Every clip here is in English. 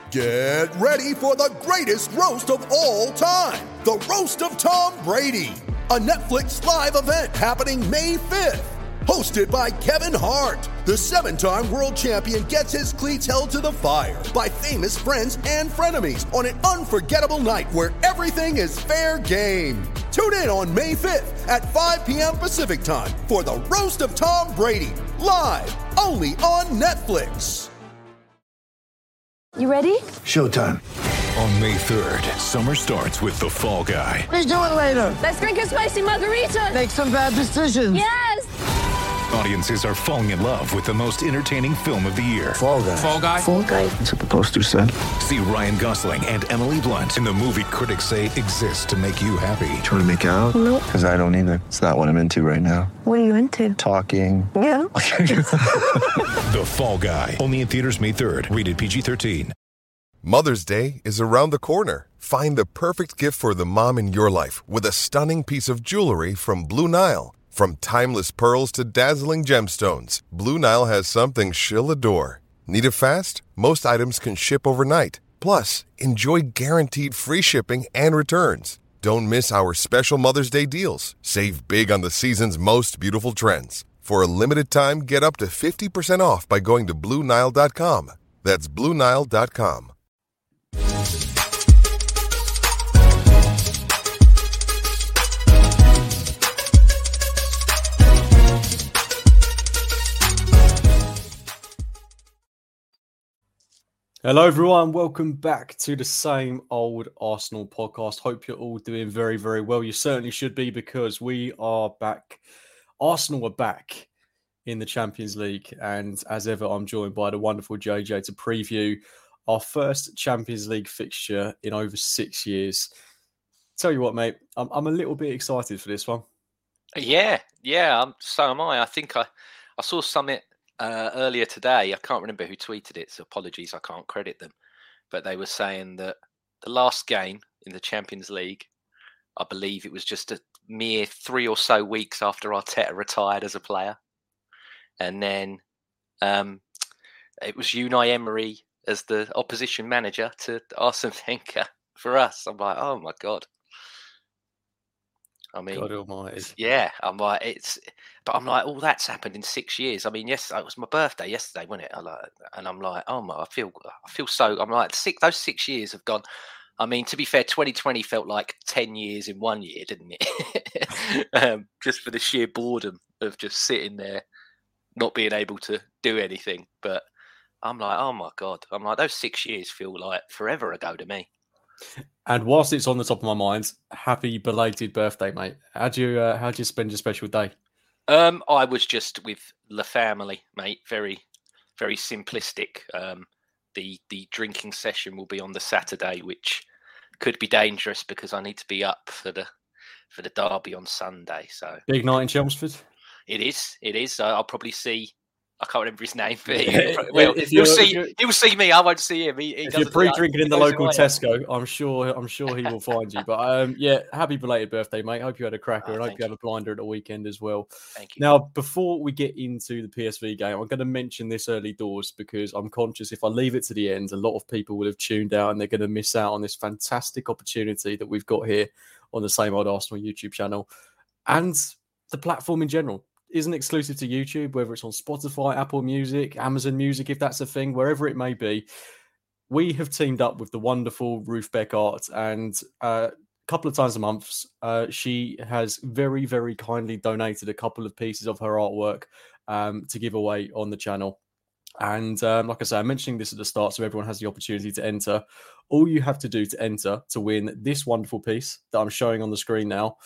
Get ready for the greatest roast of all time, the Roast of Tom Brady, a Netflix live event happening May 5th. Hosted by Kevin Hart, the 7-time world champion gets his cleats held to the fire by famous friends and frenemies on an unforgettable night where everything is fair game. Tune in on May 5th at 5 p.m. Pacific time for the Roast of Tom Brady, live only on Netflix. You ready? Showtime. On May 3rd, summer starts with The Fall Guy. Let's do it later. Let's drink a spicy margarita. Make some bad decisions. Yes! Audiences are falling in love with the most entertaining film of the year. Fall Guy. Fall Guy? Fall guy. That's what the poster said. See Ryan Gosling and Emily Blunt in the movie critics say exists to make you happy. Trying to make it out? Nope. Because I don't either. It's not what I'm into right now. What are you into? Talking. Yeah. The Fall Guy. Only in theaters May 3rd. Rated PG-13. Mother's Day is around the corner. Find the perfect gift for the mom in your life with a stunning piece of jewelry from Blue Nile. From timeless pearls to dazzling gemstones, Blue Nile has something she'll adore. Need it fast? Most items can ship overnight. Plus, enjoy guaranteed free shipping and returns. Don't miss our special Mother's Day deals. Save big on the season's most beautiful trends. For a limited time, get up to 50% off by going to BlueNile.com. That's BlueNile.com. Hello everyone, welcome back to the same old Arsenal podcast. Hope you're all doing very, very well. You certainly should be because we are back. Arsenal are back in the Champions League, and as ever, I'm joined by the wonderful JJ to preview our first Champions League fixture in over 6 years. Tell you what, mate, I'm a little bit excited for this one. Yeah, so am I. I think I saw something earlier today. I can't remember who tweeted it, so apologies, I can't credit them. But they were saying that the last game in the Champions League, I believe it was just a mere 3 or so weeks after Arteta retired as a player. And then it was Unai Emery as the opposition manager to Arsene Wenger for us. I'm like, oh my God. I mean, God almighty. Yeah, I'm like, but I'm like, all that's happened in 6 years. I mean, yes, it was my birthday yesterday, wasn't it? And I'm like, oh my, I feel so. I'm like, those 6 years have gone. I mean, to be fair, 2020 felt like 10 years in 1 year, didn't it? Just for the sheer boredom of just sitting there, not being able to do anything. But I'm like, oh my God. I'm like, those 6 years feel like forever ago to me. And whilst it's on the top of my mind, happy belated birthday, mate. How'd you spend your special day? I was just with the family, mate. Very, very simplistic. The drinking session will be on the Saturday, which could be dangerous because I need to be up for the derby on Sunday. So big night in Chelmsford. It is. I'll probably see. I can't remember his name, but he'll see me. I won't see him. If you're pre-drinking in the local Tesco, I'm sure he will find you. But happy belated birthday, mate. Hope you had a cracker, and hope you have a blinder at the weekend as well. Thank you. Now, before we get into the PSV game, I'm going to mention this early doors because I'm conscious if I leave it to the end, a lot of people will have tuned out and they're going to miss out on this fantastic opportunity that we've got here on the Same Old Arsenal YouTube channel and the platform in general. Isn't exclusive to YouTube, whether it's on Spotify, Apple Music, Amazon Music, if that's a thing, wherever it may be. We have teamed up with the wonderful Ruth Beck Art, and a couple of times a month, she has very, very kindly donated a couple of pieces of her artwork to give away on the channel. And like I say, I'm mentioning this at the start so everyone has the opportunity to enter. All you have to do to enter to win this wonderful piece that I'm showing on the screen now,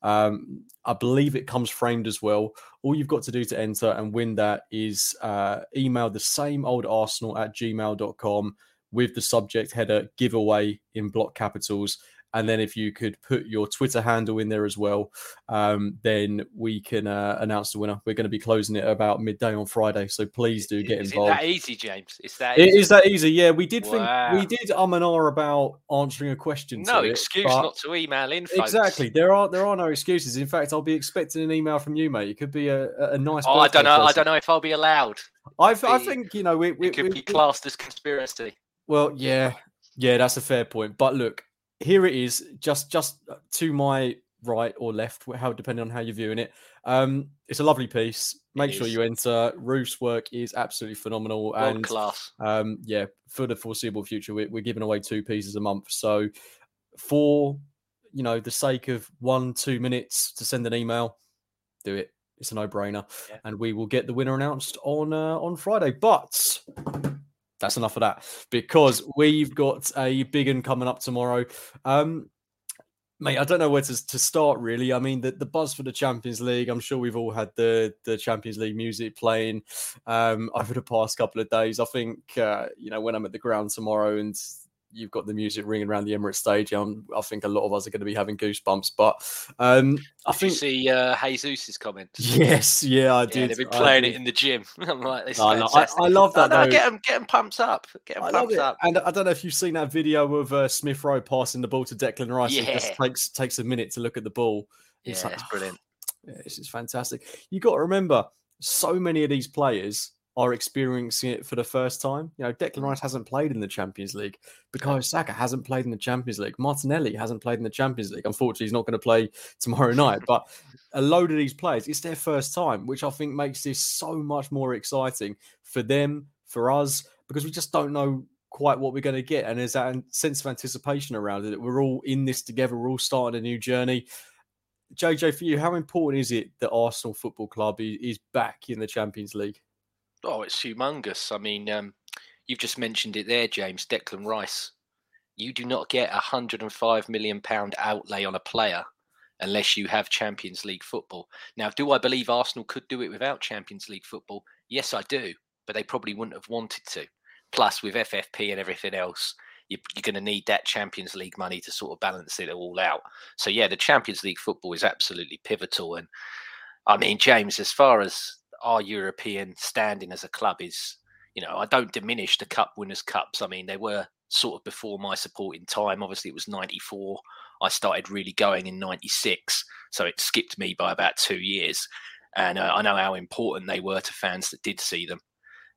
I believe it comes framed as well. All you've got to do to enter and win that is email the same old Arsenal at gmail.com with the subject header giveaway in block capitals. And then if you could put your Twitter handle in there as well, then we can announce the winner. We're going to be closing it about midday on Friday, so please do get involved. Is it that easy, James? It is that easy. Yeah, we did think we did and ah about answering a question. No excuse not to email in, folks. Exactly. There are no excuses. In fact, I'll be expecting an email from you, mate. It could be a nice. I don't know. I don't know if I'll be allowed. I think it could be classed as conspiracy. Well, yeah, that's a fair point. But look, here it is, just to my right or left, how depending on how you're viewing it. It's a lovely piece. Make sure you enter. Roof's work is absolutely phenomenal, World class. Yeah, for the foreseeable future, we're giving away 2 pieces a month. So, for the sake of 1-2 minutes to send an email, do it. It's a no-brainer, and we will get the winner announced on Friday. But that's enough of that, because we've got a big one coming up tomorrow. Mate, I don't know where to start, really. I mean, the buzz for the Champions League, I'm sure we've all had the Champions League music playing over the past couple of days. I think, when I'm at the ground tomorrow and you've got the music ringing around the Emirates Stadium, I think a lot of us are going to be having goosebumps. But I think you see Jesus' comments. Yes, yeah, I did. Yeah, they've been playing it in the gym. I'm like, this is I love that. No, get them pumped up. Get them pumped up. And I don't know if you've seen that video of Smith Rowe passing the ball to Declan Rice. Yeah. It just takes a minute to look at the ball. It's brilliant. Yeah, this is fantastic. You got to remember, so many of these players are experiencing it for the first time. Declan Rice hasn't played in the Champions League. Bukayo Saka hasn't played in the Champions League. Martinelli hasn't played in the Champions League. Unfortunately, he's not going to play tomorrow night. But a load of these players, it's their first time, which I think makes this so much more exciting for them, for us, because we just don't know quite what we're going to get. And there's that sense of anticipation around it. We're all in this together. We're all starting a new journey. JJ, for you, how important is it that Arsenal Football Club is back in the Champions League? Oh, it's humongous. I mean, you've just mentioned it there, James. Declan Rice. You do not get £105 million outlay on a player unless you have Champions League football. Now, do I believe Arsenal could do it without Champions League football? Yes, I do. But they probably wouldn't have wanted to. Plus, with FFP and everything else, you're going to need that Champions League money to sort of balance it all out. So, yeah, the Champions League football is absolutely pivotal. And, I mean, James, as far as our European standing as a club is, I don't diminish the Cup Winners' Cups. I mean, they were sort of before my supporting time. Obviously, it was 94. I started really going in 96. So it skipped me by about 2 years. And I know how important they were to fans that did see them.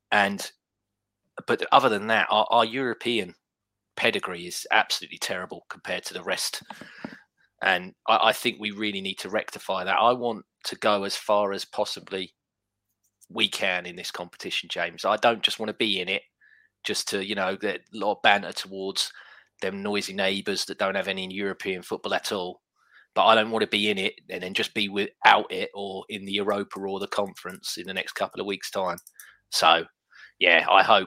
But other than that, our European pedigree is absolutely terrible compared to the rest. And I think we really need to rectify that. I want to go as far as possibly we can in this competition, James. I don't just want to be in it just to, get a lot of banter towards them noisy neighbours that don't have any European football at all. But I don't want to be in it and then just be without it or in the Europa or the conference in the next couple of weeks' time. So, yeah, I hope,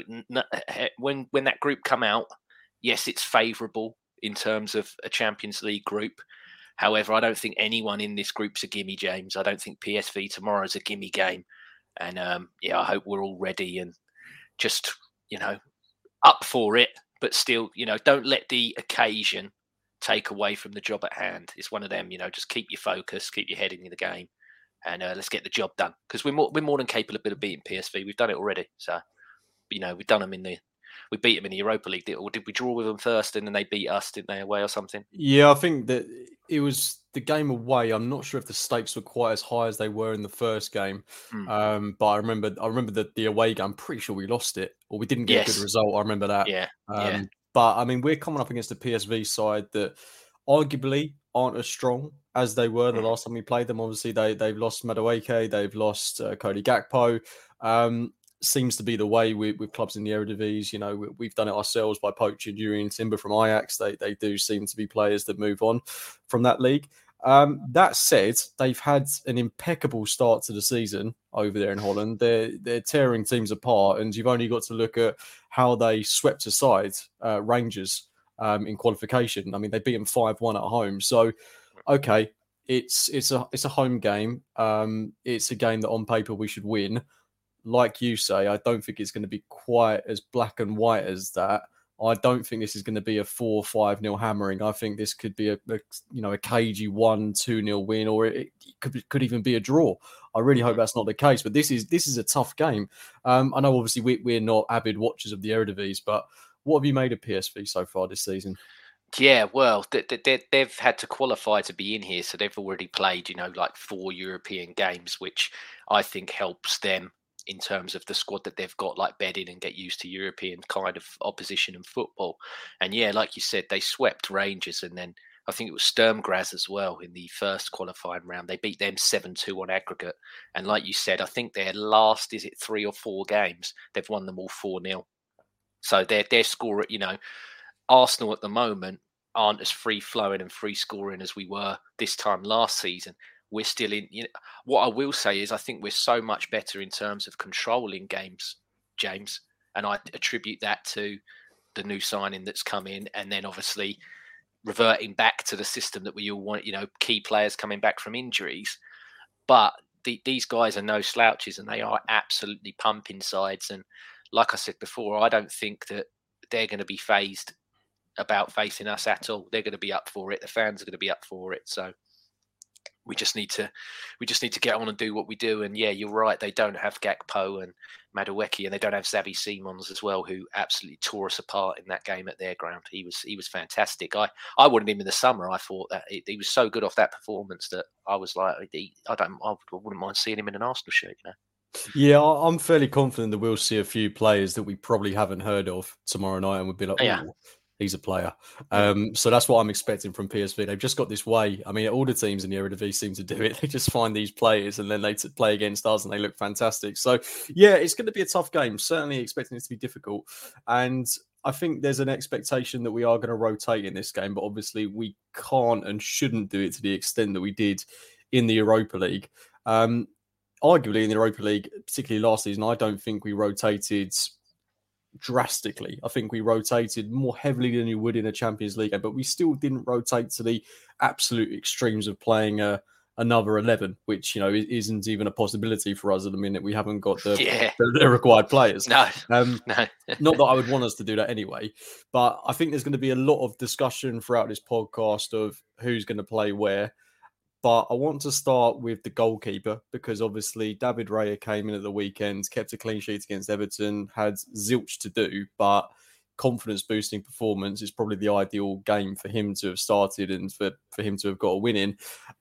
when that group come out, yes, it's favourable in terms of a Champions League group. However, I don't think anyone in this group's a gimme, James. I don't think PSV tomorrow is a gimme game. And, I hope we're all ready and just, up for it. But still, don't let the occasion take away from the job at hand. It's one of them, just keep your focus, keep your head in the game, and let's get the job done. Because we're more than capable of beating PSV. We've done it already. So, we've done them we beat them in the Europa League. Or did we draw with them first and then they beat us, didn't they, away or something? Yeah, I think that it was the game away. I'm not sure if the stakes were quite as high as they were in the first game. But I remember that the away game, I'm pretty sure we lost it or we didn't get a good result. I remember that. Yeah. But I mean, we're coming up against the PSV side that arguably aren't as strong as they were the last time we played them. Obviously, they've lost Madueke, they've lost Cody Gakpo. Seems to be the way with clubs in the Eredivisie. We've done it ourselves by poaching Jurien Timber from Ajax. They do seem to be players that move on from that league. That said, they've had an impeccable start to the season over there in Holland. They're tearing teams apart, and you've only got to look at how they swept aside Rangers in qualification. I mean, they beat them 5-1 at home. So, okay, it's a home game. It's a game that on paper we should win. Like you say, I don't think it's going to be quite as black and white as that. I don't think this is going to be a 4-5-0 hammering. I think this could be a cagey 1-2-0 win, or it could even be a draw. I really hope that's not the case. But this is a tough game. I know obviously we're not avid watchers of the Eredivisie, but what have you made of PSV so far this season? Yeah, well, they've had to qualify to be in here, so they've already played, like 4 European games, which I think helps them in terms of the squad that they've got, like bed in and get used to European kind of opposition and football. And yeah, like you said, they swept Rangers, and then I think it was Sturm Graz as well in the first qualifying round. They beat them 7-2 on aggregate. And like you said, I think their last, 3 or 4 games, they've won them all 4-0. So their score, Arsenal at the moment aren't as free-flowing and free-scoring as we were this time last season. We're still in, what I will say is I think we're so much better in terms of controlling games, James. And I attribute that to the new signing that's come in, and then obviously reverting back to the system that we all want, key players coming back from injuries. But these guys are no slouches, and they are absolutely pumping sides. And like I said before, I don't think that they're going to be phased about facing us at all. They're going to be up for it. The fans are going to be up for it. So we just need to get on and do what we do. And yeah, you're right. They don't have Gakpo and Madueke, and they don't have Xavi Simons as well, who absolutely tore us apart in that game at their ground. He was fantastic. I wanted him in the summer. I thought that he was so good off that performance that I was like, I wouldn't mind seeing him in an Arsenal shirt, Yeah, I'm fairly confident that we'll see a few players that we probably haven't heard of tomorrow night, and we'll be like, oh, he's a player. So that's what I'm expecting from PSV. They've just got this way. I mean, all the teams in the Eredivisie seem to do it. They just find these players and then they play against us and they look fantastic. So, yeah, it's going to be a tough game. Certainly expecting it to be difficult. And I think there's an expectation that we are going to rotate in this game, but obviously we can't and shouldn't do it to the extent that we did in the Europa League. Arguably in the Europa League, particularly last season, I don't think we rotated drastically. I think we rotated more heavily than you would in a Champions League game, but we still didn't rotate to the absolute extremes of playing another 11, which isn't even a possibility for us at the minute. We haven't got the required players. No. Not that I would want us to do that anyway, but I think there's going to be a lot of discussion throughout this podcast of who's going to play where. But I want to start with the goalkeeper, because obviously David Raya came in at the weekend, kept a clean sheet against Everton, had zilch to do, but confidence-boosting performance is probably the ideal game for him to have started and for him to have got a win in.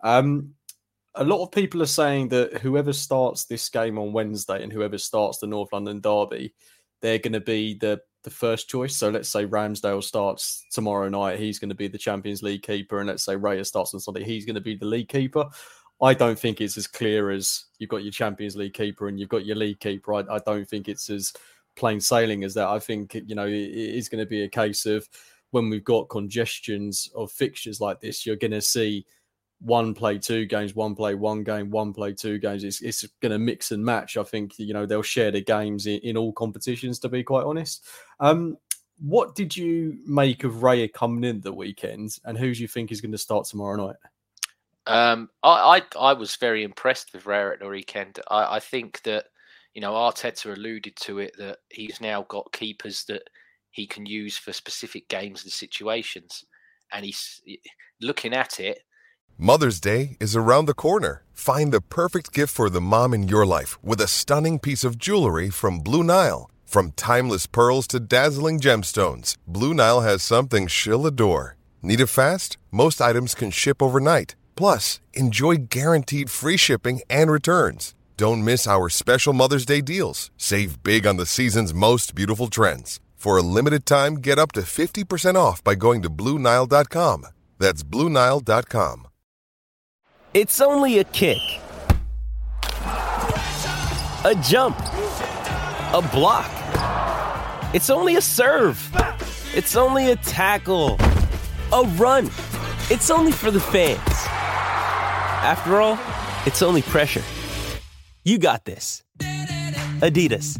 A lot of people are saying that whoever starts this game on Wednesday and whoever starts the North London derby, they're going to be the first choice. So let's say Ramsdale starts tomorrow night, he's going to be the Champions League keeper, and let's say Raya starts on Sunday, he's going to be the league keeper. I don't think it's as clear as you've got your Champions League keeper and you've got your league keeper. I don't think it's as plain sailing as that. I think it is going to be a case of when we've got congestions of fixtures like this, you're going to see one play 2 games, one play 1 game, one play 2 games. It's going to mix and match. I think, they'll share the games in all competitions, to be quite honest. What did you make of Raya coming in the weekend, and who do you think is going to start tomorrow night? I was very impressed with Raya at the weekend. I think that, Arteta alluded to it, that he's now got keepers that he can use for specific games and situations. And he's looking at it. Mother's Day is around the corner. Find the perfect gift for the mom in your life with a stunning piece of jewelry from Blue Nile. From timeless pearls to dazzling gemstones, Blue Nile has something she'll adore. Need it fast? Most items can ship overnight. Plus, enjoy guaranteed free shipping and returns. Don't miss our special Mother's Day deals. Save big on the season's most beautiful trends. For a limited time, get up to 50% off by going to BlueNile.com. That's BlueNile.com. It's only a kick, a jump, a block. It's only a serve. It's only a tackle, a run. It's only for the fans. After all, it's only pressure. You got this. Adidas.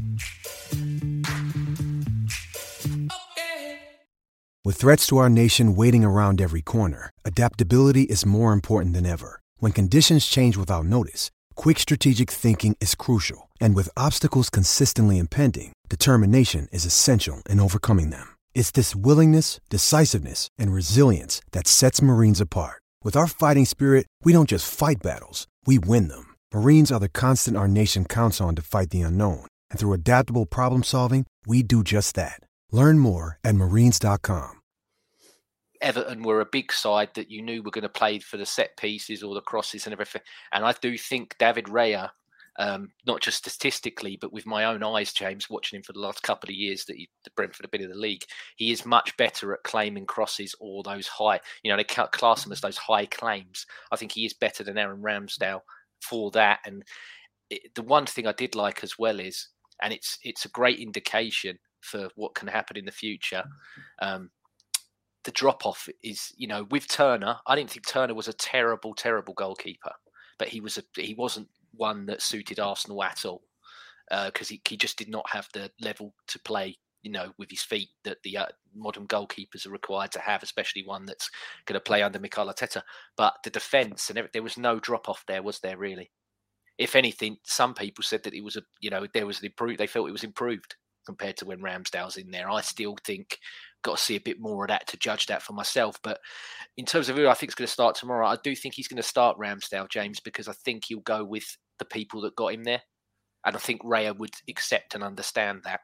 With threats to our nation waiting around every corner, adaptability is more important than ever. When conditions change without notice, quick strategic thinking is crucial. And with obstacles consistently impending, determination is essential in overcoming them. It's this willingness, decisiveness, and resilience that sets Marines apart. With our fighting spirit, we don't just fight battles, we win them. Marines are the constant our nation counts on to fight the unknown. And through adaptable problem solving, we do just that. Learn more at marines.com. Everton were a big side that you knew were going to play for the set pieces or the crosses and everything. And I do think David Raya not just statistically, but with my own eyes, James, watching him for the last couple of years that Brentford have been in the league, he is much better at claiming crosses or those high, they class him as those high claims. I think he is better than Aaron Ramsdale for that. And the one thing I did like as well is, and it's a great indication for what can happen in the future, the drop-off is, with Turner, I didn't think Turner was a terrible, terrible goalkeeper, but he wasn't one that suited Arsenal at all, because he just did not have the level to play, with his feet that the modern goalkeepers are required to have, especially one that's going to play under Mikel Arteta. But the defence and everything, there was no drop-off there, was there really? If anything, some people said that it was there was an improved. They felt it was improved compared to when Ramsdale's in there. I still think got to see a bit more of that to judge that for myself. But in terms of who I think is going to start tomorrow, I do think he's going to start Ramsdale, James, because I think he'll go with the people that got him there. And I think Raya would accept and understand that.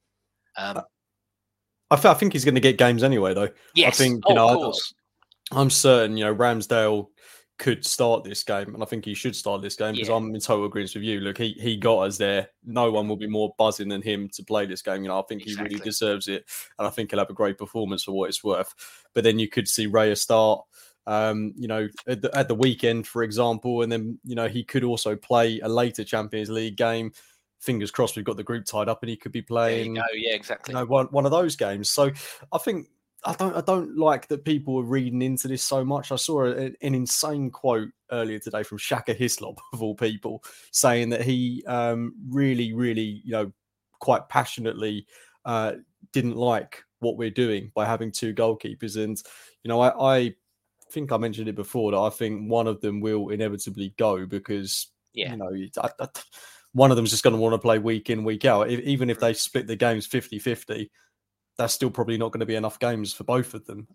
I think he's going to get games anyway, though. Yes, I think, of course. I'm certain, Ramsdale could start this game, and I think he should start this game because I'm in total agreement with you. Look, he got us there. No one will be more buzzing than him to play this game. I think he really deserves it, and I think he'll have a great performance for what it's worth. But then you could see Raya start, at the weekend, for example, and then he could also play a later Champions League game. Fingers crossed, we've got the group tied up, and he could be playing. There you go. Yeah, exactly. One of those games. So I think. I don't like that people are reading into this so much. I saw an insane quote earlier today from Shaka Hislop, of all people, saying that he really, really, quite passionately didn't like what we're doing by having two goalkeepers. And, I think I mentioned it before that I think one of them will inevitably go because, one of them is just going to want to play week in, week out. Even if they split the games 50-50, that's still probably not going to be enough games for both of them.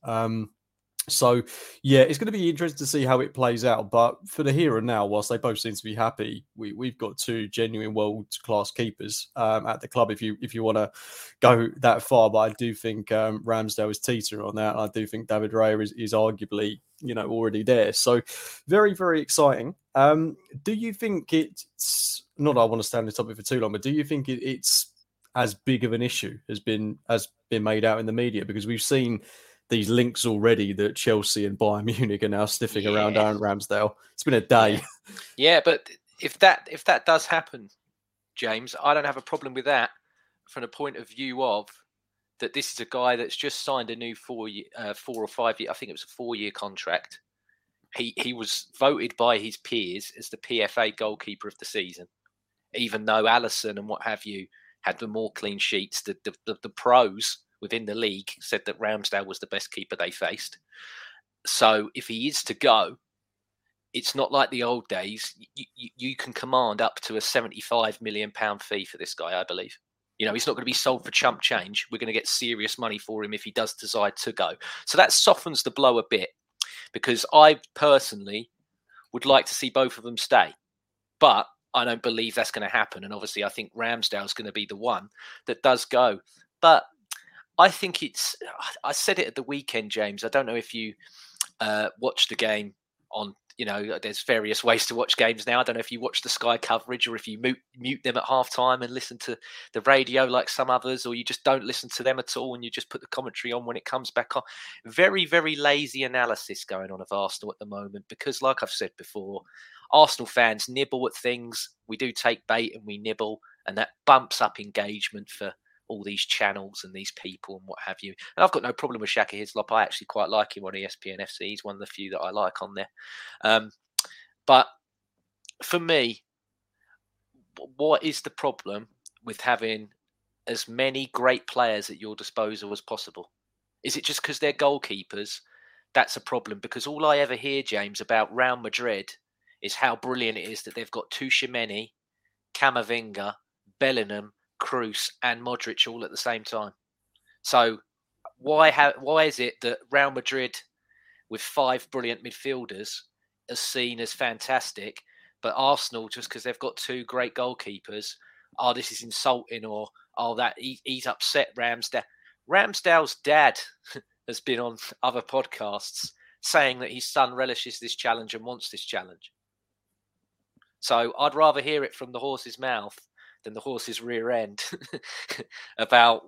So, it's going to be interesting to see how it plays out. But for the here and now, whilst they both seem to be happy, we've got two genuine world-class keepers at the club, if you want to go that far. But I do think Ramsdale is teetering on that. And I do think David Raya is arguably, already there. So very, very exciting. Do you think it's, not that I want to stay on this topic for too long, but do you think it's as big of an issue has been made out in the media? Because we've seen these links already that Chelsea and Bayern Munich are now sniffing around Aaron Ramsdale. It's been a day. Yeah, but if that does happen, James, I don't have a problem with that from the point of view of that this is a guy that's just signed a new 4 or 5 year, I think it was a 4-year contract. He was voted by his peers as the PFA goalkeeper of the season, even though Alisson and what have you had the more clean sheets. The pros within the league said that Ramsdale was the best keeper they faced. So if he is to go, it's not like the old days. You can command up to a £75 million fee for this guy, I believe. He's not going to be sold for chump change. We're going to get serious money for him if he does decide to go. So that softens the blow a bit, because I personally would like to see both of them stay. But I don't believe that's going to happen. And obviously, I think Ramsdale's going to be the one that does go. But I think I said it at the weekend, James. I don't know if you watched the game on, there's various ways to watch games now. I don't know if you watch the Sky coverage or if you mute them at halftime and listen to the radio like some others, or you just don't listen to them at all and you just put the commentary on when it comes back on. Very, very lazy analysis going on of Arsenal at the moment, because like I've said before, Arsenal fans nibble at things. We do take bait and we nibble, and that bumps up engagement for all these channels and these people and what have you. And I've got no problem with Shaka Hislop. I actually quite like him on ESPN FC. He's one of the few that I like on there. But for me, what is the problem with having as many great players at your disposal as possible? Is it just because they're goalkeepers? That's a problem, because all I ever hear, James, about Real Madrid is how brilliant it is that they've got Tchouaméni, Camavinga, Bellingham, Kroos and Modric all at the same time. So why is it that Real Madrid with 5 brilliant midfielders are seen as fantastic, but Arsenal, just because they've got 2 great goalkeepers, this is insulting, or that he's upset Ramsdale. Ramsdale's dad has been on other podcasts saying that his son relishes this challenge and wants this challenge. So I'd rather hear it from the horse's mouth than the horse's rear end about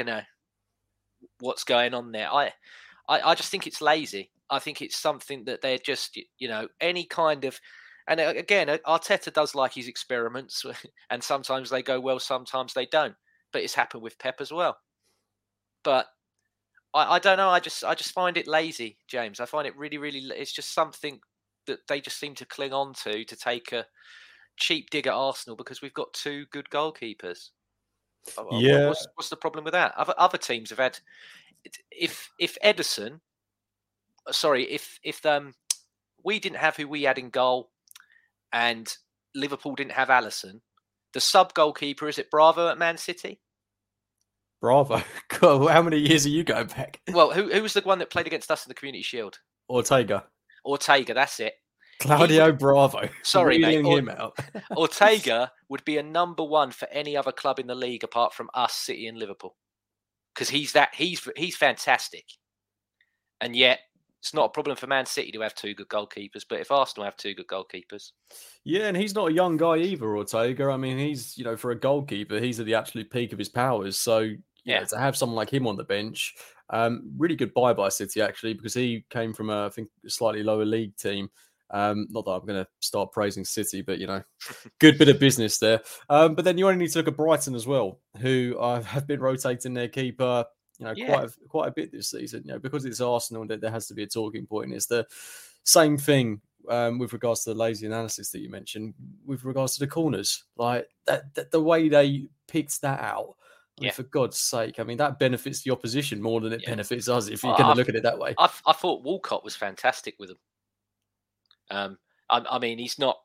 what's going on there. I just think it's lazy. I think it's something that they're just, any kind of... And again, Arteta does like his experiments, and sometimes they go well, sometimes they don't. But it's happened with Pep as well. But I don't know. I just find it lazy, James. I find it really, really... It's just something that they just seem to cling on to take a cheap dig at Arsenal because we've got 2 good goalkeepers. Yeah. What's the problem with that? Other teams have had... If Ederson... Sorry, if we didn't have who we had in goal and Liverpool didn't have Alisson, the sub-goalkeeper, is it Bravo at Man City? Bravo. God, how many years are you going back? Well, who was the one that played against us in the Community Shield? Ortega, that's it. Claudio Bravo. Sorry, mate. Him out. Ortega would be a number 1 for any other club in the league apart from us, City and Liverpool. Because he's fantastic. And yet, it's not a problem for Man City to have 2 good goalkeepers, but if Arsenal have 2 good goalkeepers... Yeah, and he's not a young guy either, Ortega. I mean, he's, for a goalkeeper, he's at the absolute peak of his powers. So, to have someone like him on the bench, really good buy by City, actually, because he came from, I think, a slightly lower league team. Not that I'm going to start praising City, but, good bit of business there. But then you only need to look at Brighton as well, who have been rotating their keeper, quite a bit this season. Because it's Arsenal, that there has to be a talking point. It's the same thing with regards to the lazy analysis that you mentioned, with regards to the corners. Like that the way they picked that out. I mean, for God's sake, I mean, that benefits the opposition more than it benefits us, if you're going to look at it that way. I thought Walcott was fantastic with them. I mean, he's not...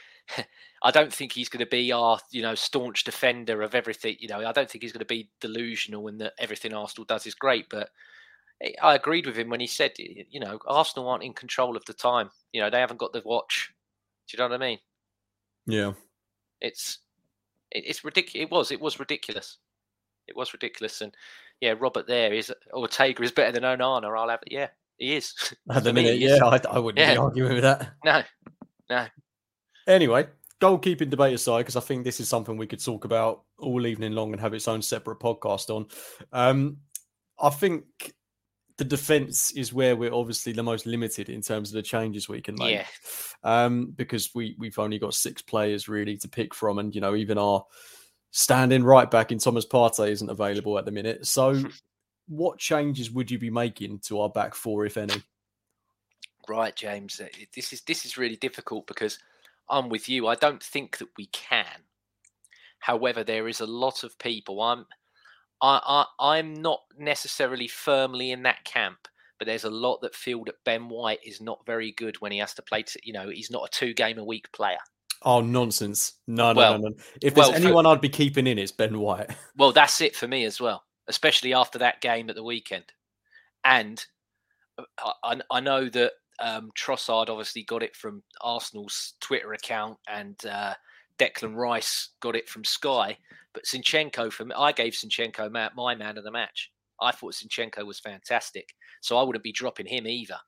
I don't think he's going to be our, staunch defender of everything. I don't think he's going to be delusional in that everything Arsenal does is great. But I agreed with him when he said, Arsenal aren't in control of the time. They haven't got the watch. Do you know what I mean? Yeah. It's ridiculous. It was ridiculous. It was ridiculous. And Robert there is Ortega is better than Onana. I'll have it. Yeah, he is. At the minute, I wouldn't be arguing with that. No. Anyway, goalkeeping debate aside, because I think this is something we could talk about all evening long and have its own separate podcast on. I think the defence is where we're obviously the most limited in terms of the changes we can make. Because we've only got 6 players really to pick from, and even our standing right back in Thomas Partey isn't available at the minute. So, what changes would you be making to our back 4, if any? Right, James. This is really difficult because I'm with you. I don't think that we can. However, there is a lot of people. I'm not necessarily firmly in that camp, but there's a lot that feel that Ben White is not very good when he has to play. He's not a 2-game-a-week player. Oh, nonsense. No. If there's anyone I'd be keeping in, it's Ben White. Well, that's it for me as well, especially after that game at the weekend. And I know that Trossard obviously got it from Arsenal's Twitter account, and Declan Rice got it from Sky. But Zinchenko, for me, I gave Zinchenko my man of the match. I thought Zinchenko was fantastic, so I wouldn't be dropping him either.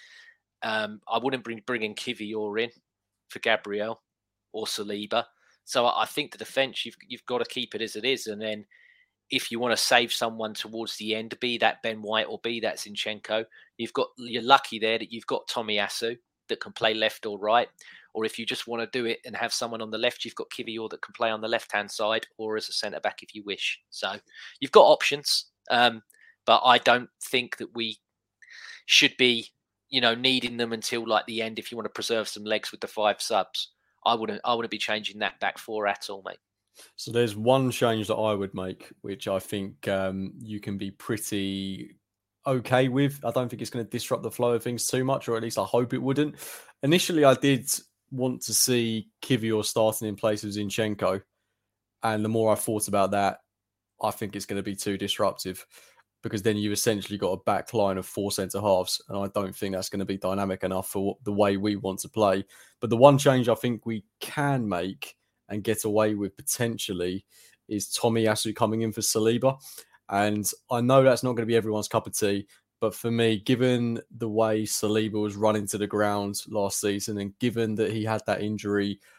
I wouldn't bring in Kivior in for Gabriel or Saliba. So I think the defence, you've got to keep it as it is, and then if you want to save someone towards the end, be that Ben White or be that Zinchenko, you're lucky there that you've got Tomiyasu that can play left or right. Or if you just want to do it and have someone on the left, you've got Kivior that can play on the left-hand side or as a centre-back if you wish. So you've got options, but I don't think that we should be, needing them until like the end if you want to preserve some legs with the 5 subs. I wouldn't be changing that back 4 at all, mate. So there's one change that I would make, which I think you can be pretty okay with. I don't think it's going to disrupt the flow of things too much, or at least I hope it wouldn't. Initially, I did want to see Kivior starting in place of Zinchenko. And the more I thought about that, I think it's going to be too disruptive, because then you essentially got a back line of 4 centre-halves. And I don't think that's going to be dynamic enough for the way we want to play. But the one change I think we can make and get away with potentially is Tomiyasu coming in for Saliba. And I know that's not going to be everyone's cup of tea, but for me, given the way Saliba was running to the ground last season and given that he had that injury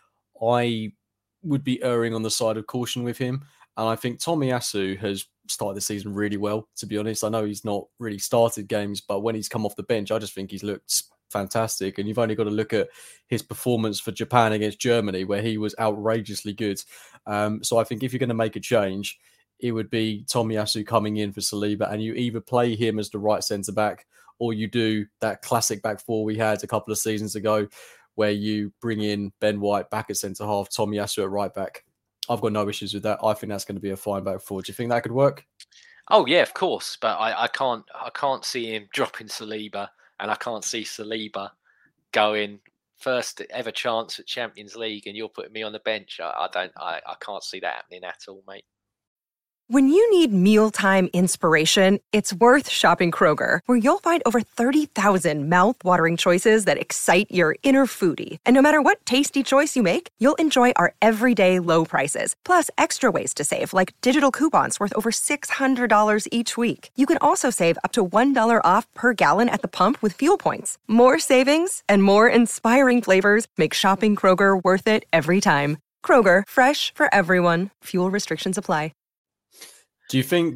I would be erring on the side of caution with him. And I think Tomiyasu has started the season really well, to be honest. I know he's not really started games, but when he's come off the bench, I just think he's looked fantastic. And you've only got to look at his performance for Japan against Germany, where he was outrageously good. So I think if you're going to make a change, it would be Tomiyasu coming in for Saliba, and you either play him as the right centre-back, or you do that classic back four we had a couple of seasons ago, where you bring in Ben White back at centre-half, Tomiyasu at right-back. I've got no issues with that. I think that's going to be a fine back four. Do you think that could work? Oh yeah, of course. But I can't see him dropping Saliba, and I can't see Saliba going first ever chance at Champions League, and you're putting me on the bench. I can't see that happening at all, mate. When you need mealtime inspiration, it's worth shopping Kroger, where you'll find over 30,000 mouth-watering choices that excite your inner foodie. And no matter what tasty choice you make, you'll enjoy our everyday low prices, plus extra ways to save, like digital coupons worth over $600 each week. You can also save up to $1 off per gallon at the pump with fuel points. More savings and more inspiring flavors make shopping Kroger worth it every time. Kroger, fresh for everyone. Fuel restrictions apply. Do you think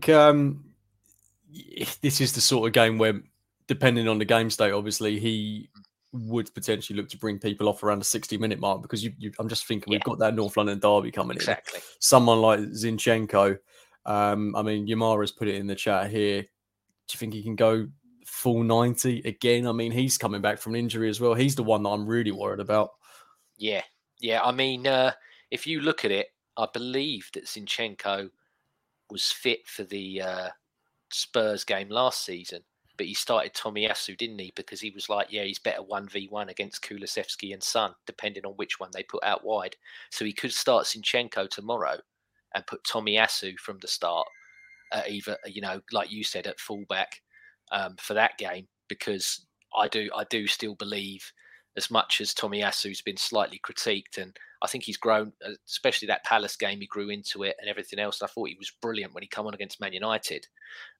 this is the sort of game where, depending on the game state, obviously, he would potentially look to bring people off around the 60-minute mark? Because I'm just thinking we've got that North London derby coming in. Someone like Zinchenko. I mean, Yamara's put it in the chat here. Do you think he can go full 90 again? I mean, he's coming back from injury as well. He's the one that I'm really worried about. Yeah. I mean, if you look at it, I believe that Zinchenko was fit for the Spurs game last season, but he started Tomiyasu, didn't he? Because he was like, he's better 1v1 against Kulusevski and Son, depending on which one they put out wide. So he could start Zinchenko tomorrow and put Tomiyasu from the start, either, like you said, at fullback for that game, because I do still believe, as much as Tomiyasu's been slightly critiqued, and I think he's grown, especially that Palace game, he grew into it and everything else. I thought he was brilliant when he came on against Man United.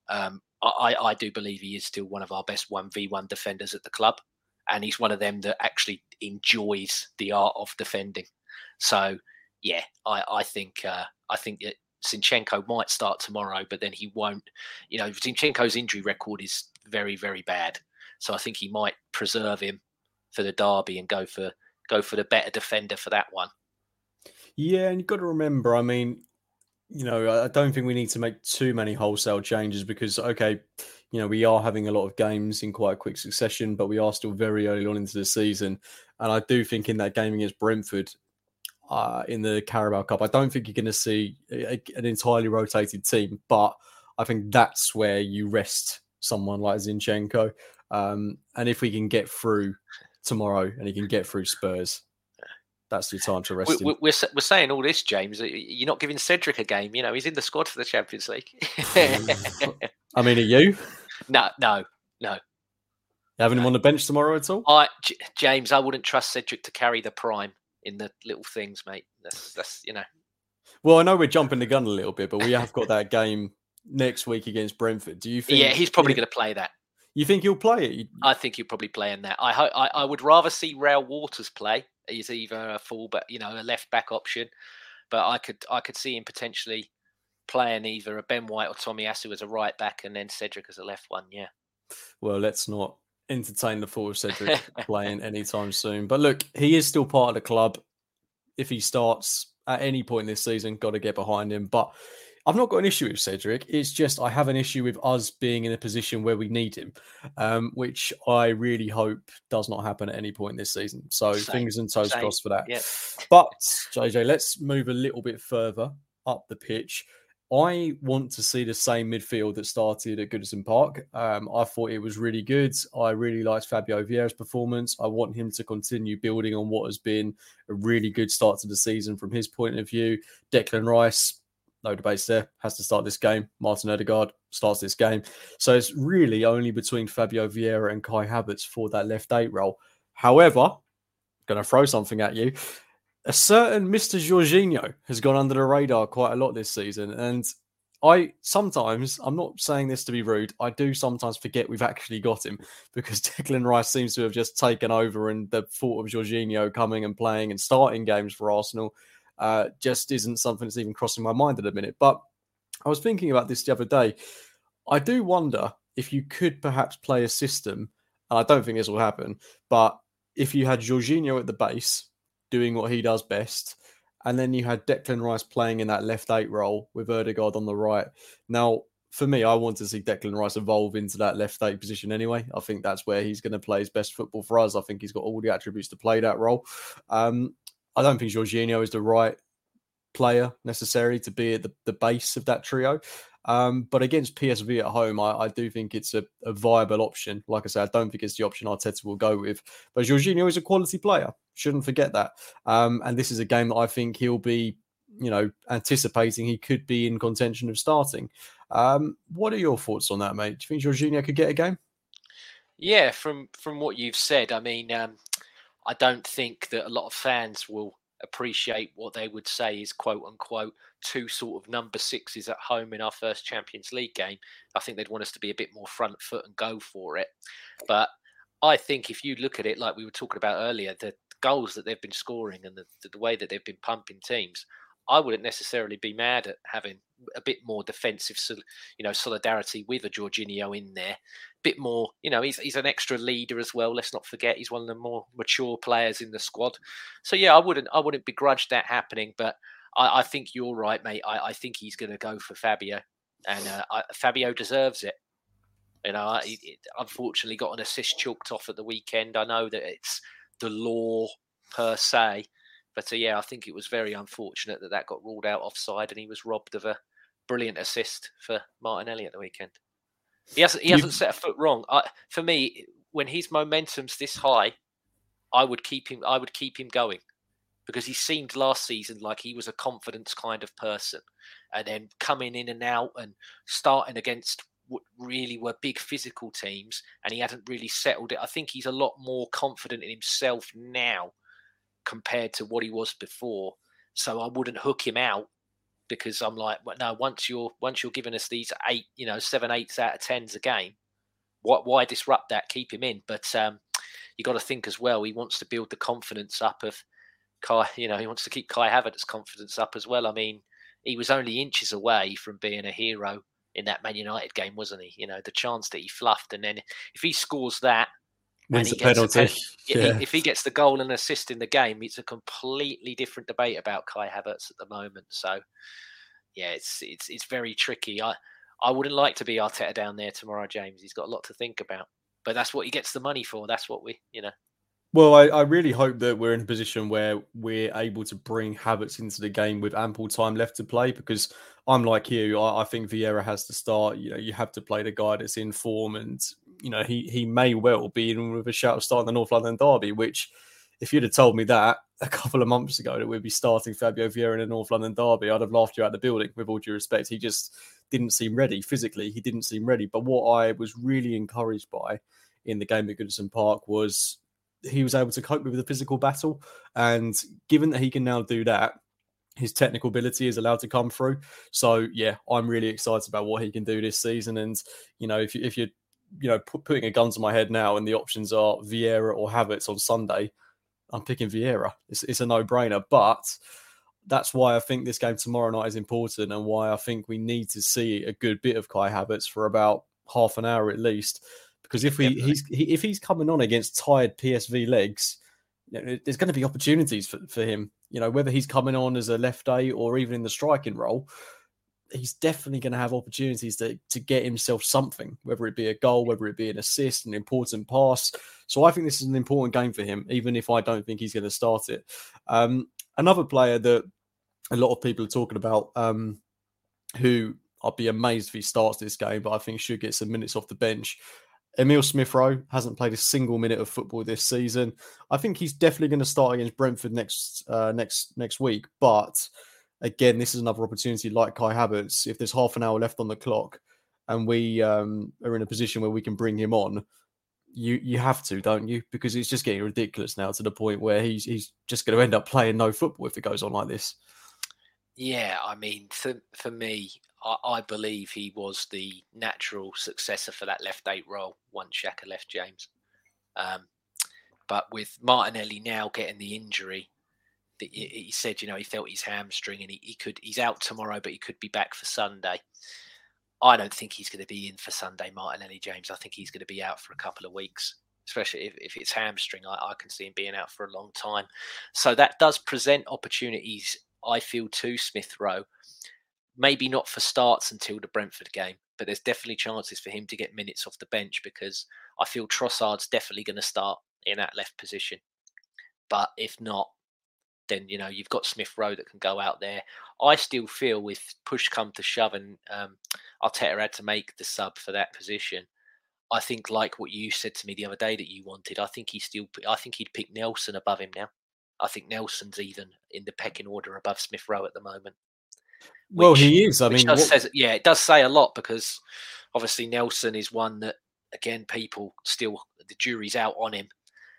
I do believe he is still one of our best 1v1 defenders at the club, and he's one of them that actually enjoys the art of defending. So, yeah, I think that Zinchenko might start tomorrow, but then he won't. Zinchenko's injury record is very, very bad. So I think he might preserve him for the derby and go for the better defender for that one. Yeah, and you've got to remember, I mean, I don't think we need to make too many wholesale changes because, we are having a lot of games in quite a quick succession, but we are still very early on into the season. And I do think in that game against Brentford in the Carabao Cup, I don't think you're going to see an entirely rotated team, but I think that's where you rest someone like Zinchenko. And if we can get through tomorrow and he can get through Spurs, that's your time to rest him. We're saying all this, James. You're not giving Cedric a game. He's in the squad for the Champions League. I mean, are you? No. You having him on the bench tomorrow at all? James, I wouldn't trust Cedric to carry the prime in the little things, mate. That's. Well, I know we're jumping the gun a little bit, but we have got that game next week against Brentford. Do you think? Yeah, he's probably going to play that. You think he'll play it? I think he'll probably play in that. I would rather see Raul Waters play. He's either a fullback, a left back option, but I could see him potentially playing either a Ben White or Tomiyasu as a right back, and then Cedric as a left one. Yeah. Well, let's not entertain the thought of Cedric playing anytime soon. But look, he is still part of the club. If he starts at any point this season, got to get behind him. But I've not got an issue with Cedric. It's just I have an issue with us being in a position where we need him, which I really hope does not happen at any point this season. So fingers and toes crossed for that. Yeah. But, JJ, let's move a little bit further up the pitch. I want to see the same midfield that started at Goodison Park. I thought it was really good. I really liked Fabio Vieira's performance. I want him to continue building on what has been a really good start to the season from his point of view. Declan Rice, no debate there, has to start this game. Martin Odegaard starts this game. So it's really only between Fabio Vieira and Kai Havertz for that left 8 role. However, going to throw something at you. A certain Mr. Jorginho has gone under the radar quite a lot this season. And I'm not saying this to be rude, I do sometimes forget we've actually got him, because Declan Rice seems to have just taken over, and the thought of Jorginho coming and playing and starting games for Arsenal just isn't something that's even crossing my mind at the minute. But I was thinking about this the other day. I do wonder if you could perhaps play a system, and I don't think this will happen, but if you had Jorginho at the base doing what he does best, and then you had Declan Rice playing in that left 8 role with Ødegaard on the right. Now, for me, I want to see Declan Rice evolve into that left 8 position anyway. I think that's where he's going to play his best football for us. I think he's got all the attributes to play that role. I don't think Jorginho is the right player necessarily to be at the base of that trio. But against PSV at home, I do think it's a viable option. Like I said, I don't think it's the option Arteta will go with. But Jorginho is a quality player. Shouldn't forget that. And this is a game that I think he'll be, anticipating he could be in contention of starting. What are your thoughts on that, mate? Do you think Jorginho could get a game? Yeah, from what you've said, I mean, I don't think that a lot of fans will appreciate what they would say is quote unquote 2 sort of number 6s at home in our first Champions League game. I think they'd want us to be a bit more front foot and go for it. But I think if you look at it like we were talking about earlier, the goals that they've been scoring and the way that they've been pumping teams, I wouldn't necessarily be mad at having a bit more defensive, solidarity with a Jorginho in there. Bit more, he's an extra leader as well. Let's not forget he's one of the more mature players in the squad. So yeah, I wouldn't begrudge that happening. But I think you're right, mate. I think he's going to go for Fabio, and Fabio deserves it. He unfortunately got an assist chalked off at the weekend. I know that it's the law per se. But I think it was very unfortunate that got ruled out offside, and he was robbed of a brilliant assist for Martinelli at the weekend. He hasn't set a foot wrong. For me, when his momentum's this high, I would keep him going, because he seemed last season like he was a confidence kind of person, and then coming in and out and starting against what really were big physical teams, and he hadn't really settled it. I think he's a lot more confident in himself now compared to what he was before. So I wouldn't hook him out, because I'm like, well, no, once you're giving us these 7 8s out of 10s a game, why disrupt that? Keep him in. But you got to think as well, he wants to build the confidence up of Kai. He wants to keep Kai Havertz's confidence up as well. I mean, he was only inches away from being a hero in that Man United game, wasn't he? The chance that he fluffed, and then if he scores that, wins the penalty. If he gets the goal and assist in the game, it's a completely different debate about Kai Havertz at the moment. So, yeah, it's very tricky. I wouldn't like to be Arteta down there tomorrow, James. He's got a lot to think about. But that's what he gets the money for. That's what Well, I really hope that we're in a position where we're able to bring Havertz into the game with ample time left to play, because I'm like you. I think Vieira has to start. You have to play the guy that's in form, and he may well be in with a shout of starting the North London derby, which if you'd have told me that a couple of months ago that we'd be starting Fabio Vieira in the North London derby, I'd have laughed you out of the building, with all due respect. He just didn't seem ready. Physically, he didn't seem ready. But what I was really encouraged by in the game at Goodison Park was he was able to cope with the physical battle. And given that he can now do that, his technical ability is allowed to come through. So, yeah, I'm really excited about what he can do this season. And, if you're putting a gun to my head now and the options are Vieira or Havertz on Sunday, I'm picking Vieira. It's a no-brainer. But that's why I think this game tomorrow night is important, and why I think we need to see a good bit of Kai Havertz for about half an hour at least. Because if he's coming on against tired PSV legs, there's going to be opportunities for him. Whether he's coming on as a left A or even in the striking role, he's definitely going to have opportunities to get himself something, whether it be a goal, whether it be an assist, an important pass. So I think this is an important game for him, even if I don't think he's going to start it. Another player that a lot of people are talking about, who I'd be amazed if he starts this game, but I think should get some minutes off the bench, Emile Smith-Rowe hasn't played a single minute of football this season. I think he's definitely going to start against Brentford next week. But again, this is another opportunity like Kai Havertz. If there's half an hour left on the clock and we are in a position where we can bring him on, you have to, don't you? Because it's just getting ridiculous now to the point where he's just going to end up playing no football if it goes on like this. Yeah, I mean, for me, I believe he was the natural successor for that left 8 role once Xhaka left James. But with Martinelli now getting the injury, he said, he felt his hamstring and he's out tomorrow, but he could be back for Sunday. I don't think he's going to be in for Sunday, Martinelli, James. I think he's going to be out for a couple of weeks, especially if it's hamstring. I can see him being out for a long time. So that does present opportunities, I feel, to Smith Rowe. Maybe not for starts until the Brentford game, but there's definitely chances for him to get minutes off the bench because I feel Trossard's definitely going to start in that left position. But if not, then, you've got Smith Rowe that can go out there. I still feel with push come to shove and Arteta had to make the sub for that position. I think like what you said to me the other day that you wanted, I think he'd pick Nelson above him now. I think Nelson's even in the pecking order above Smith Rowe at the moment. Well, he is. I mean, it does say a lot because obviously Nelson is one that, again, people still, the jury's out on him.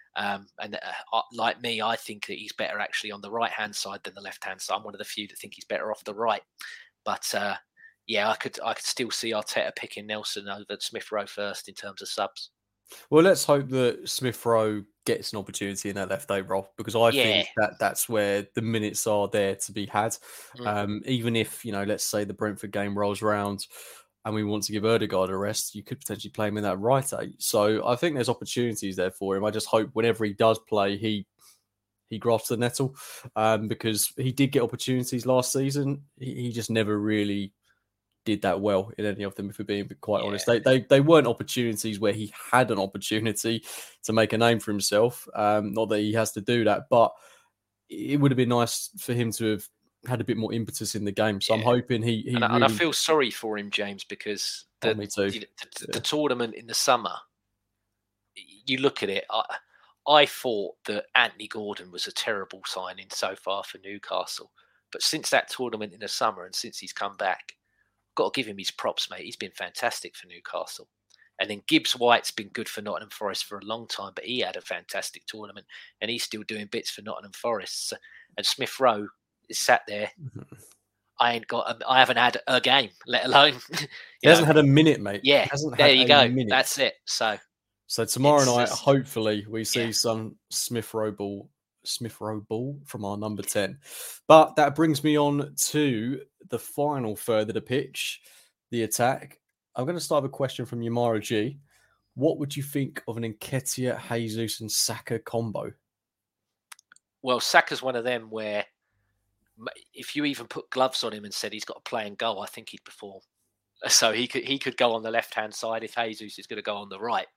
Like me, I think that he's better actually on the right-hand side than the left-hand side. I'm one of the few that think he's better off the right. But I could still see Arteta picking Nelson over Smith Rowe first in terms of subs. Well, let's hope that Smith Rowe gets an opportunity in that left 8 role because I think that's where the minutes are there to be had. Even if, let's say the Brentford game rolls around and we want to give Ødegaard a rest, you could potentially play him in that right 8. So I think there's opportunities there for him. I just hope whenever he does play, he grasps the nettle because he did get opportunities last season. He just never really did that well in any of them, if we're being quite honest. They weren't opportunities where he had an opportunity to make a name for himself. Not that he has to do that, but it would have been nice for him to have had a bit more impetus in the game. So I'm hoping he and I feel sorry for him, James, because me too. The tournament in the summer, you look at it, I thought that Anthony Gordon was a terrible signing so far for Newcastle. But since that tournament in the summer and since he's come back, got to give him his props, mate. He's been fantastic for Newcastle. And then Gibbs White's been good for Nottingham Forest for a long time, but he had a fantastic tournament and he's still doing bits for Nottingham Forest. And Smith Rowe is sat there. I haven't had a game, let alone. He hasn't had a minute, mate. Yeah, there you go. Minute. That's it. So tomorrow night, hopefully, we see some Smith Rowe ball from our number 10. But that brings me on to the final third of the pitch, the attack. I'm going to start with a question from Yamara G. What would you think of an Nketiah, Jesus and Saka combo? Well, Saka's one of them where if you even put gloves on him and said he's got to play and goal, I think he'd perform. So he could go on the left-hand side if Jesus is going to go on the right.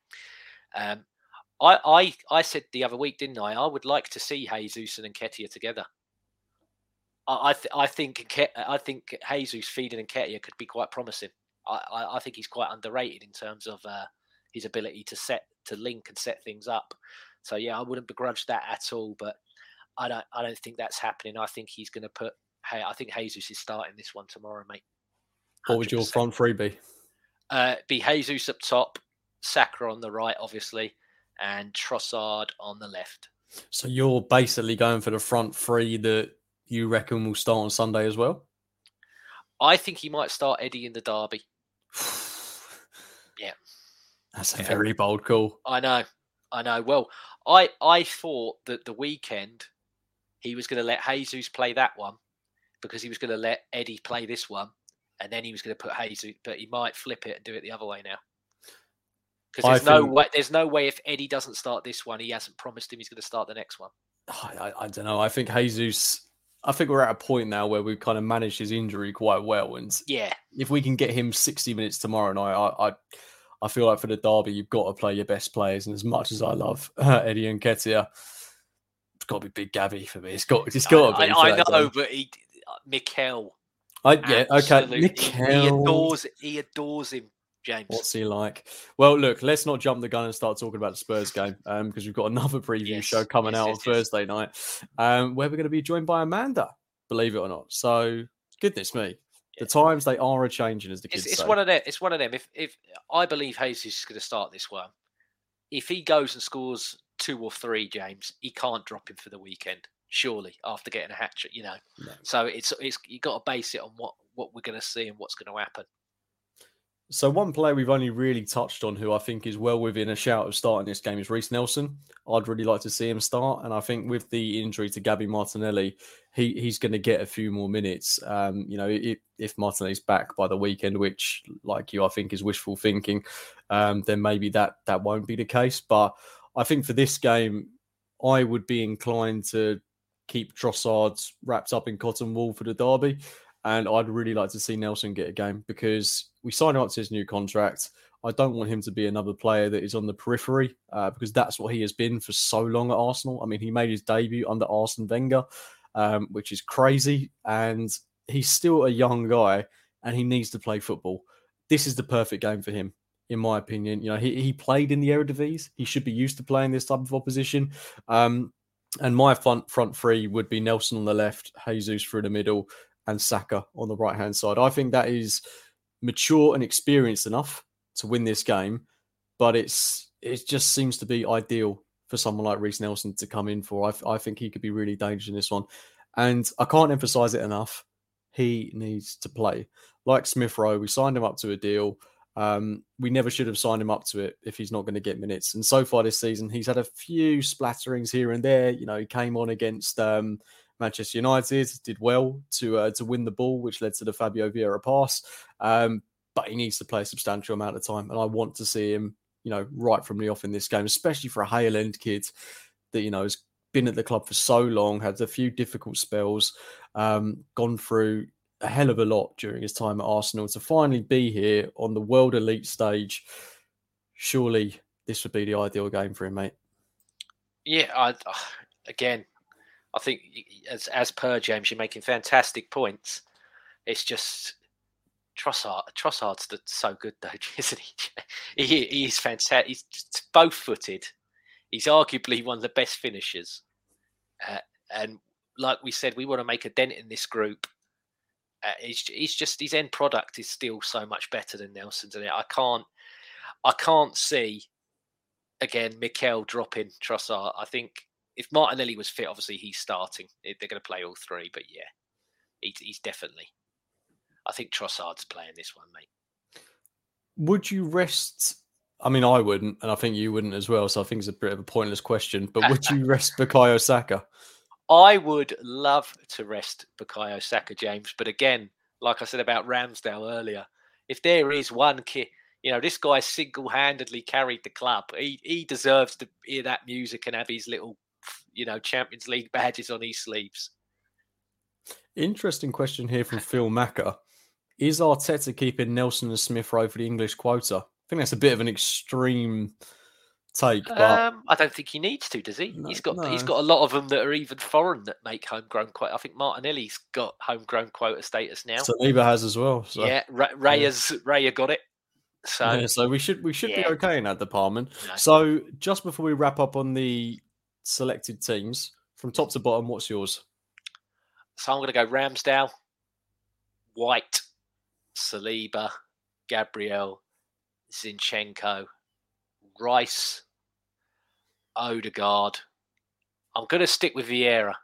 I said the other week, didn't I? I would like to see Jesus and Nketiah together. I think Jesus feeding Nketiah could be quite promising. I think he's quite underrated in terms of his ability to link and set things up. So yeah, I wouldn't begrudge that at all. But I don't think that's happening. I think he's going to put. Hey, I think Jesus is starting this one tomorrow, mate. 100%. What would your front three be? Be Jesus up top, Saka on the right, obviously, and Trossard on the left. So you're basically going for the front three that you reckon will start on Sunday as well? I think he might start Eddie in the derby. Yeah. That's a very bold call. I know. Well, I thought that the weekend he was going to let Jesus play that one because he was going to let Eddie play this one. And then he was going to put Jesus, but he might flip it and do it the other way now. Because there's no way if Eddie doesn't start this one, he hasn't promised him he's going to start the next one. I don't know. I think we're at a point now where we've kind of managed his injury quite well. And yeah, if we can get him 60 minutes tomorrow night, I feel like for the derby, you've got to play your best players. And as much as I love Eddie and Nketiah, it's got to be Big Gabby for me. It's got to be. I know, but Mikel. Mikel. He adores him, James. What's he like? Well, look, let's not jump the gun and start talking about the Spurs game because we've got another preview show coming out on Thursday night where we're going to be joined by Amanda, believe it or not. So, goodness me. The times they are a-changing, as the kids say. It's one of them. If I believe Jesus is going to start this one, if he goes and scores 2 or 3, James, he can't drop him for the weekend. Surely, after getting a hat trick, No. So it's you got to base it on what we're going to see and what's going to happen. So one player we've only really touched on who I think is well within a shout of starting this game is Reiss Nelson. I'd really like to see him start. And I think with the injury to Gabby Martinelli, he's going to get a few more minutes. If Martinelli's back by the weekend, which, like you, I think is wishful thinking, then maybe that won't be the case. But I think for this game, I would be inclined to keep Trossard wrapped up in cotton wool for the derby. And I'd really like to see Nelson get a game because we signed him up to his new contract. I don't want him to be another player that is on the periphery because that's what he has been for so long at Arsenal. I mean, he made his debut under Arsene Wenger, which is crazy. And he's still a young guy and he needs to play football. This is the perfect game for him, in my opinion. He played in the Eredivisie. He should be used to playing this type of opposition. And my front three would be Nelson on the left, Jesus through the middle, and Saka on the right-hand side. I think that is mature and experienced enough to win this game, but it just seems to be ideal for someone like Reiss Nelson to come in for. I think he could be really dangerous in this one. And I can't emphasize it enough. He needs to play. Like Smith Rowe, we signed him up to a deal. We never should have signed him up to it if he's not going to get minutes. And so far this season, he's had a few splatterings here and there. He came on against Manchester United, did well to win the ball, which led to the Fabio Vieira pass. But he needs to play a substantial amount of time. And I want to see him, right from the off in this game, especially for a Hale End kid that, has been at the club for so long, had a few difficult spells, gone through a hell of a lot during his time at Arsenal. To finally be here on the world elite stage, surely this would be the ideal game for him, mate. Yeah, I think, as per James, you're making fantastic points. It's just Trossard's so good, though, isn't he? He's fantastic. He's both-footed. He's arguably one of the best finishers. And like we said, we want to make a dent in this group. His end product is still so much better than Nelson's. And I can't see, again, Mikel dropping Trossard. I think if Martinelli was fit, obviously he's starting. They're going to play all three, but yeah, he's definitely. I think Trossard's playing this one, mate. Would you rest? I mean, I wouldn't, and I think you wouldn't as well. So I think it's a bit of a pointless question. But would you rest Bukayo Saka? I would love to rest Bukayo Saka, James. But again, like I said about Ramsdale earlier, if there is one kid, this guy single-handedly carried the club. He deserves to hear that music and have his little, Champions League badges on his sleeves. Interesting question here from Phil Macker. Is Arteta keeping Nelson and Smith Rowe for the English quota? I think that's a bit of an extreme take. But I don't think he needs to, does he? No, he's got a lot of them that are even foreign that make homegrown quota. I think Martinelli's got homegrown quota status now. Saliba has as well. So. Yeah, Raya got it. So we should be okay in that department. No. So just before we wrap up on the selected teams, from top to bottom, what's yours? So I'm going to go Ramsdale, White, Saliba, Gabriel, Zinchenko, Rice, Odegaard. I'm going to stick with Vieira.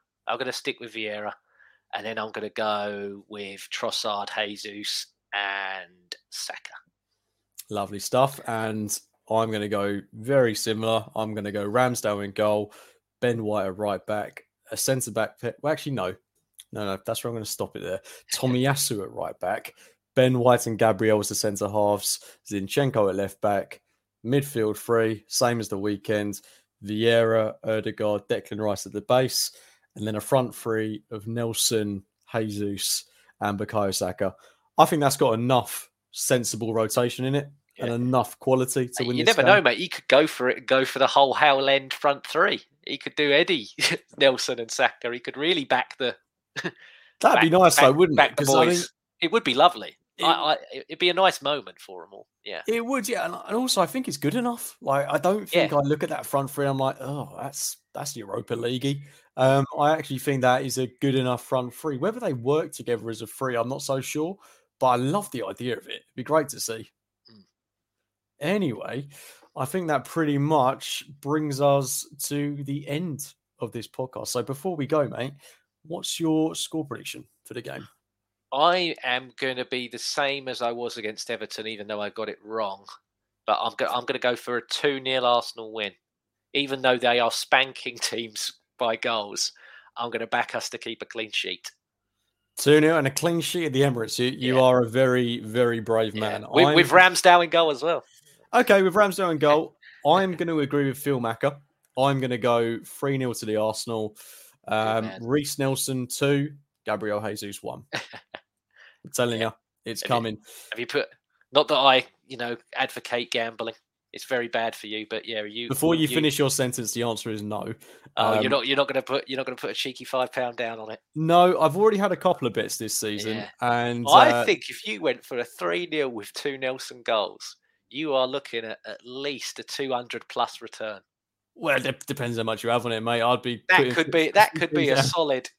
And then I'm going to go with Trossard, Jesus, and Saka. Lovely stuff. And I'm going to go very similar. I'm going to go Ramsdale in goal, Ben White at right back, a centre back. Well, actually, no, that's where I'm going to stop it there. Tomiyasu at right back, Ben White and Gabriel as the centre halves, Zinchenko at left back, midfield three, same as the weekend, Vieira, Odegaard, Declan Rice at the base, and then a front three of Nelson, Jesus, and Bukayo Saka. I think that's got enough sensible rotation in it and enough quality to win You this never game. know, mate. He could go for it, go for the whole Howell End front three. He could do Eddie, Nelson and Saka. He could really back the... That'd be nice, though, wouldn't it? The boys. It would be lovely. It'd be a nice moment for them all. Yeah, it would. Yeah, and also I think it's good enough. Like I don't think I look at that front three. I'm like, oh, that's Europa League. I actually think that is a good enough front three. Whether they work together as a three, I'm not so sure. But I love the idea of it. It'd be great to see. Anyway, I think that pretty much brings us to the end of this podcast. So before we go, mate, what's your score prediction for the game? I am going to be the same as I was against Everton, even though I got it wrong. But I'm going to go for a 2-0 Arsenal win. Even though they are spanking teams by goals, I'm going to back us to keep a clean sheet. 2-0 and a clean sheet at the Emirates. You are a very, very brave man. With Ramsdale in goal as well. Okay, with Ramsdale in goal, I'm going to agree with Phil Macker. I'm going to go 3-0 to the Arsenal. Reece Nelson 2, Gabriel Jesus 1. I'm telling you, it's coming. Have you put? Not that I, advocate gambling. It's very bad for you, but yeah, you. Before you finish your sentence, the answer is no. You're not going to put a cheeky £5 down on it. No, I've already had a couple of bets this season, and I think if you went for a 3-0 with 2 Nelson goals, you are looking at least a 200+ return. Well, it depends how much you have on it, mate. That could be a solid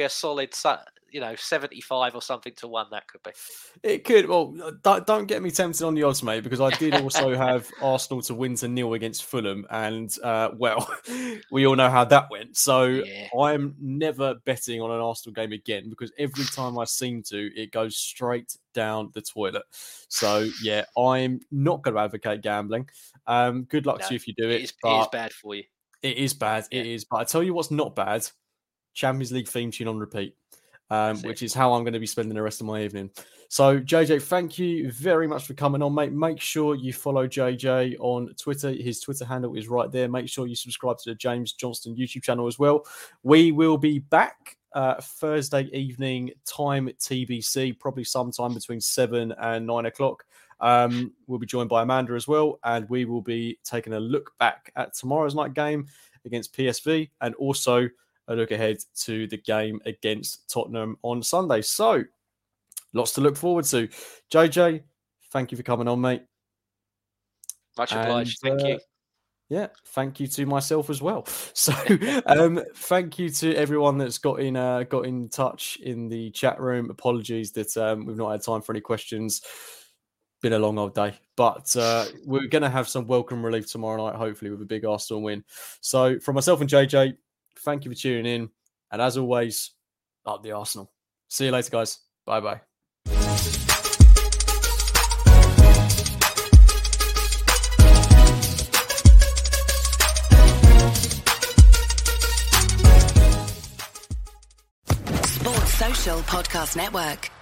75 or something to 1. That could be. It could. Well, don't get me tempted on the odds, mate, because I did also have Arsenal to win 0 against Fulham, and we all know how that went. So I'm never betting on an Arsenal game again, because every time I seem to, it goes straight down the toilet. So yeah, I'm not going to advocate gambling. Good luck to you if you do it. It is bad for you. It is bad. Yeah. It is. But I tell you what's not bad: Champions League theme tune on repeat. Which is how I'm going to be spending the rest of my evening. So, JJ, thank you very much for coming on, mate. Make sure you follow JJ on Twitter. His Twitter handle is right there. Make sure you subscribe to the James Johnston YouTube channel as well. We will be back Thursday evening, time TBC, probably sometime between 7 and 9 o'clock. We'll be joined by Amanda as well, and we will be taking a look back at tomorrow's night game against PSV, and also a look ahead to the game against Tottenham on Sunday. So, lots to look forward to. JJ, thank you for coming on, mate. Much obliged. Thank you. Yeah, thank you to myself as well. So, thank you to everyone that's got in touch in the chat room. Apologies that we've not had time for any questions. Been a long old day, but we're going to have some welcome relief tomorrow night, hopefully with a big Arsenal win. So, from myself and JJ, thank you for tuning in. And as always, up the Arsenal. See you later, guys. Bye-bye. Sports Social Podcast Network.